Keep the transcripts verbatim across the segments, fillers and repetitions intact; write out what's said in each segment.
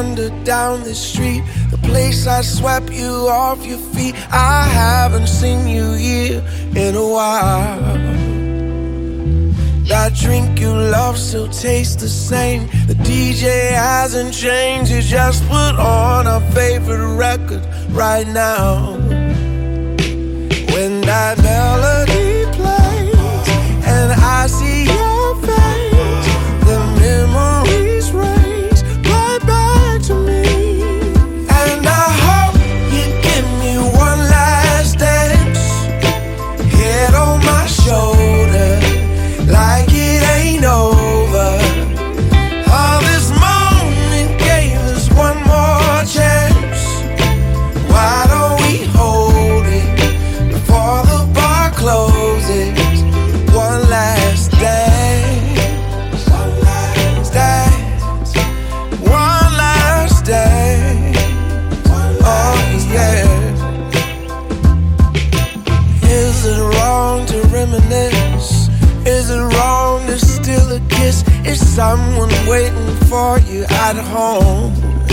wander down the street, the place I swept you off your feet. I haven't seen you here in a while. That drink you love still tastes the same. The D J hasn't changed. You just put on our favorite record right now. When that melody plays and I see your face, the memories race right back to me. And I hope you give me one last dance, head on my shoulder, like it ain't over. Oh, this moment gave us one more chance. Why don't we hold it before the bar closes? One last dance, one last dance, one last dance. Oh yeah. Is it wrong to reminisce? Is it wrong to steal a kiss? Is someone waiting for you at home?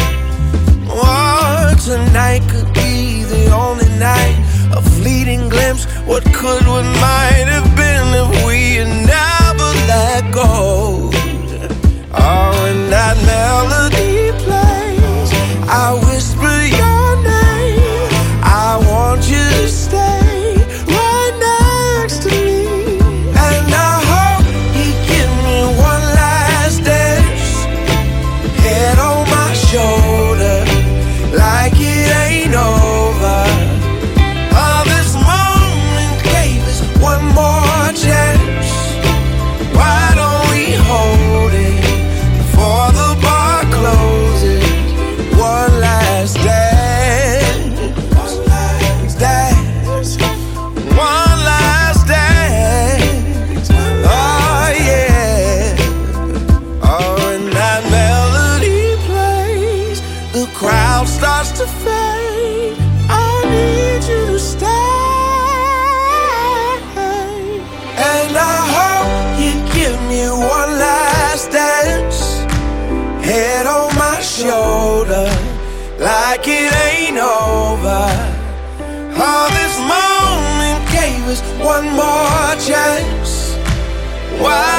Oh, tonight could be the only night, a fleeting glimpse. What could, what might have been if we had never let go. Oh, when that melody plays, I whisper your name. I want you to stay right next to me. And I hope you give me one last dance, head on my shoulder, like it ain't over. Oh, this moment gave us one more chance. Why don't we hold it before the bar closes? One last dance, one last dance, one last dance. Oh yeah. Oh, when that melody plays, the crowd starts to fade. I need you to stay. And I hope you give me one last dance, head on my shoulder, like it ain't over. Oh, this moment gave us one more chance. Why